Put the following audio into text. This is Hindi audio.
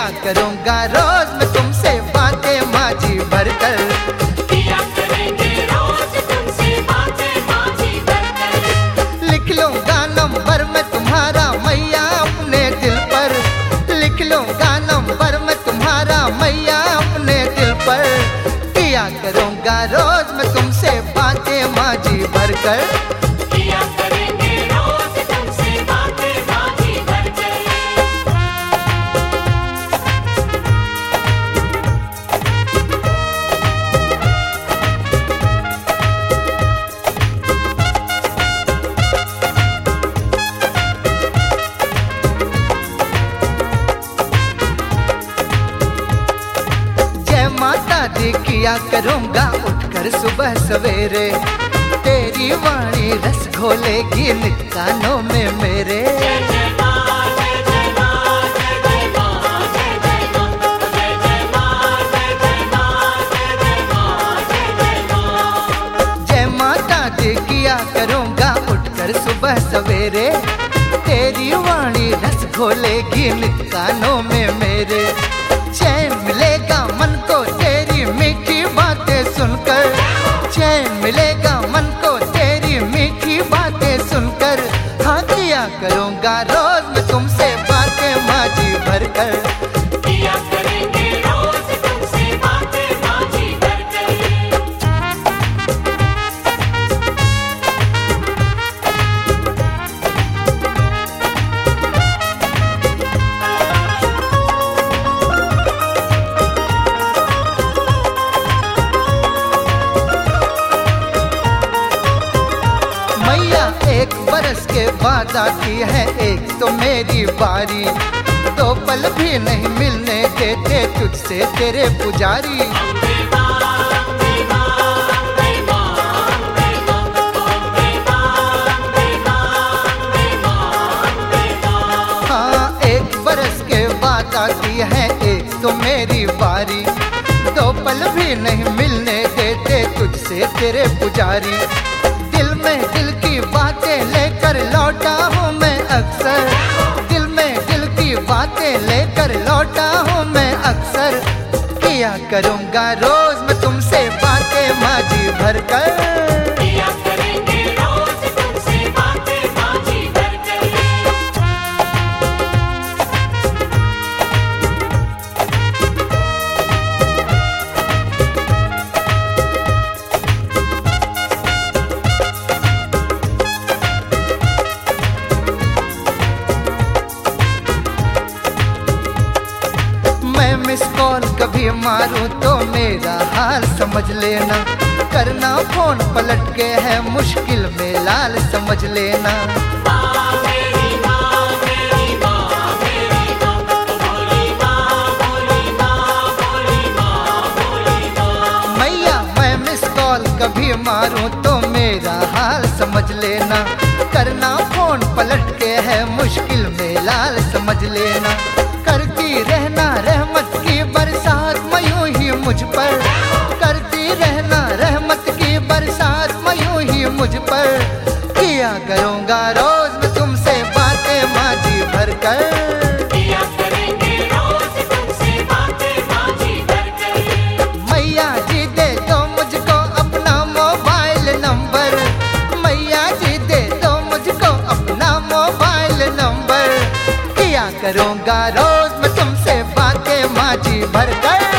करूँगा रोज मैं तुमसे बातें माझी भरकर। किया करेंगे रोज तुमसे बातें माझी भरकर। लिख लूँगा नंबर मैं तुम्हारा मैया अपने दिल पर, लिख लूँगा नंबर मैं तुम्हारा मैया अपने दिल पर। किया करूँगा रोज मैं तुमसे बातें माझी भरकर। किया करेंगे रोज तुमसे बातें माझी भरकर। जय माता दी किया करूँगा उठकर सुबह सवेरे, तेरी वाणी रस घोलेगी नित कानों में मेरे। जय जय मां, जय जय मां, जय जय मां, जय जय मां, जय जय मां, जय जय मां, जय जय मां, जय जय मां। जय माता दी किया करूँगा उठकर सुबह सवेरे, तेरी वाणी रस घोलेगी नित कानों में मेरे। चैन मिलेगा मन को तेरी मीठी बातें सुनकर, चैन मिलेगा मन को तेरी मीठी बातें सुनकर। हाँ किया करूँगा रोज मैं तुमसे बातें माझी भरकर। किया करेंगे रोज तुमसे बातें माझी भरकर। मैया एक बरस के बाद आती है एक तो मेरी बारी, दो पल भी नहीं मिलने देते तुझसे तेरे पुजारी। अम्बे मां, अम्बे मां, अम्बे मां, अम्बे मां, अम्बे मां, अम्बे मां, अम्बे मां, अम्बे मां। हाँ एक बरस के बाद आती है एक तो मेरी बारी, दो पल भी नहीं मिलने देते तुझसे तेरे पुजारी। दिल में दिल की बातें लेकर लौटा हूँ मैं अक्सर, दिल में दिल की बातें लेकर लौटा हूँ मैं अक्सर। किया करूँगा रोज मैं तुमसे बातें माझी भरकर। किया करेंगे रोज तुमसे बातें माझी भरकर। मैं मिस कॉल कभी मारूं तो मेरा हाल समझ लेना, करना फोन पलट के है मुश्किल में लाल समझ लेना। मां मेरी मां, मेरी मां, मेरी मां, भोली मां, भोली मां, भोली मां, भोली मां। मैया मैं मिस कॉल कभी मारूं तो मेरा हाल समझ लेना, करना फोन पलट के है मुश्किल में लाल समझ लेना। करती रहना रहमत की बरसात यूं ही मुझ पर, करती रहना रहमत की बरसात यूं ही मुझ पर। किया करूँगा रोज मैं तुमसे बातें माझी भरकर। किया करेंगे रोज तुमसे बातें माझी भरकर। मैया जी दे दो मुझको अपना मोबाइल नंबर, मैया जी दे दो मुझको अपना मोबाइल नंबर। किया करूँगा रोज मैं तुमसे बातें माझी भरकर।